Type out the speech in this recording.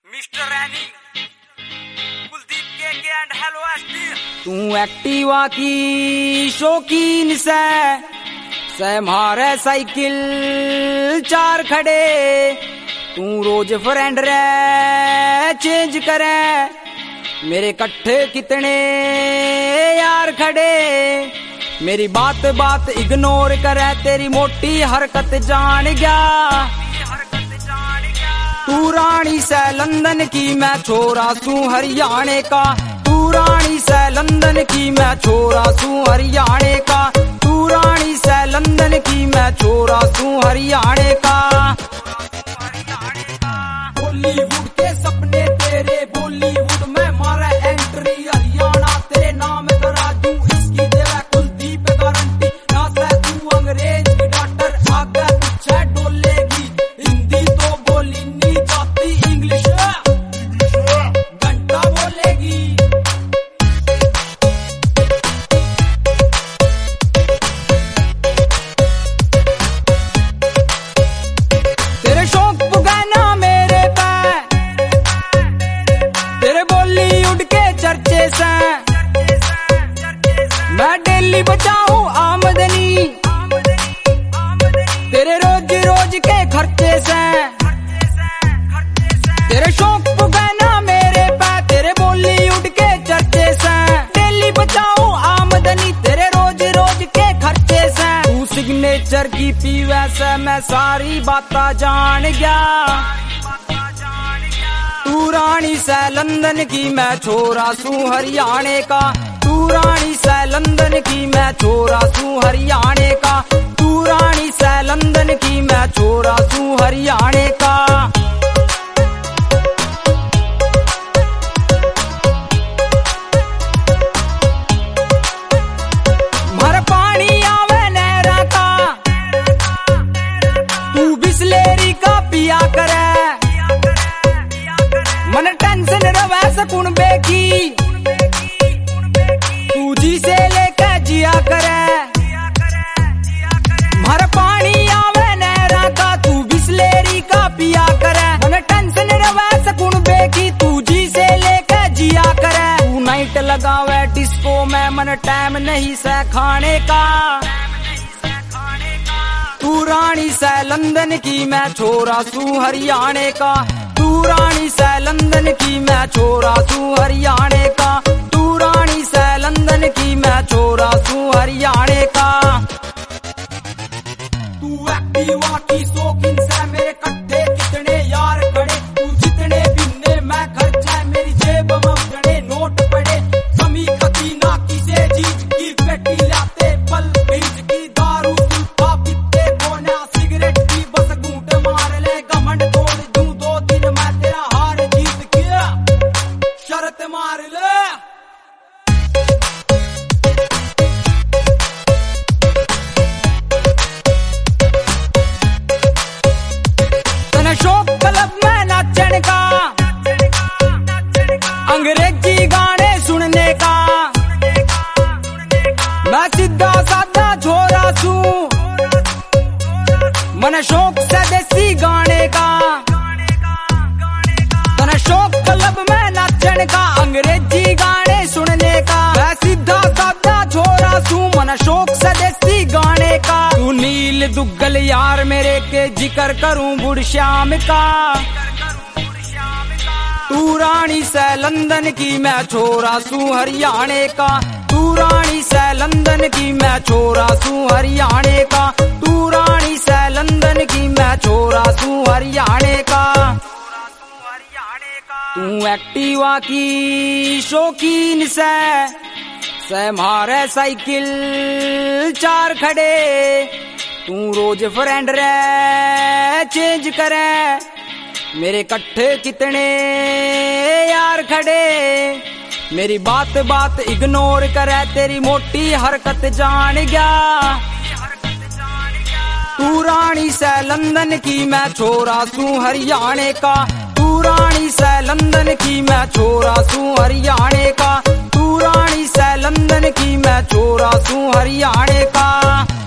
Mister Rainy, Kuldeep के and hello ST. तू Activa की शौकीन से मारे साइकिल चार खड़े। तू रोज फ्रेंड रे चेंज करे, मेरे कट्ठे कितने यार खड़े। मेरी बात बात इग्नोर करे, तेरी मोटी हरकत जान गया। तू रानी से लंदन की, मैं छोरा सू हरियाणे का। तू रानी से लंदन की, मैं छोरा सू हरियाणे का। तू रानी से लंदन की, मैं छोरा सू हरियाणे का। बॉलीवुड के सपने तेरे, बॉलीवुड में मारा एंट्री। हरियाणा तेरे नाम करा दूं, इसकी देवा कुलदीप गारंटी। ना से तू अंग्रेज की डॉक्टर, आगे पीछे डोलेगी। हिंदी तो बोली नहीं जाती, इंग्लिश घंटा बोलेगी। तेरे शौक पुगाना मेरे पे, तेरे बॉलीवुड के चर्चे से मैं डेली बचाऊं आमदनी। तेरे रोज रोज के खर्चे से, तेरे शौक पुगाना मेरे पे, तेरे बॉलीवुड के चर्चे से डेली बचाऊं आमदनी। तेरे रोज रोज के खर्चे से तू सिग्नेचर की पीवे से मैं सारी बाता जान गया। तू रानी से लंदन की, मैं छोरा सू हरियाणे का। तू रानी से लंदन की, मैं छोरा सू हरियाणे का। तू रानी से लंदन की, मैं छोरा सू हरियाणे का। मर पानी आवे नहरा का, तू बिस्लेरी का पिया करे। मन टेंशन रवे सकून बेकी, तू जी से लेके जिया करे। मर पानी आवे नहरा का, तू बिस्लेरी का पिया करे। मन टेंशन रवे सकून बेकी, तू जी से लेके जिया करे। तू नाइट लगावे डिस्को में, मन टाइम नहीं से खाने का। तू रानी से लंदन की, मैं छोरा सू हरियाणे का। तू रानी से लंदन की, मैं छोरा सू हरियाणे का। तू रानी से लंदन की, मैं छोरा सू हरियाणे का। तू एक्टिवा की शौकीन से, मेरे कट्ठे कितने यार खड़े। तू जितने बिन्ने मैं खर्चा, मेरी जेब में उतने नोट पड़े। कमी कती ना किसे चीज की, पेटी लाते पल बीच की। दारू सुल्फा पीते कोना, सिगरेट की बस घूंट मार ले। घमंड तोड़ दूं 2 दिन मैं तेरा, हार जीत के शर्त मार ले। तने शौक क्लब में नाचने का, अंग्रेजी गाने सुनने का। मैं सीधा साधा छोरा सू, मन शौक से देसी गाने का। तने शौक क्लब में नाचने का, अंग्रेजी गाने सुनने का। मैं सीधा साधा छोरा सू, मन शौक से देसी गाने का। तू नील दुग्गल यार मेरे के, जिक्र करूं बुढ़ श्याम का। तू रानी से लंदन की, मैं छोरा सू हरियाणे का। तू रानी से लंदन की, मैं छोरा सू हरियाणे का। तू रानी से लंदन की, मैं छोरा सू हरियाणे का। तू एक्टिवा की शौकीन से मारे साइकिल चार खड़े। तू रोज फ्रेंड रे चेंज करे, मेरे कट्ठे कितने यार खड़े। मेरी बात बात इग्नोर करे, तेरी मोटी हरकत जान गया। तू रानी से लंदन की, मैं छोरा सू हरियाणे का। तू रानी से लंदन की, मैं छोरा सू हरियाणे का। तू रानी से लंदन की, मैं छोरा सू हरियाणे का।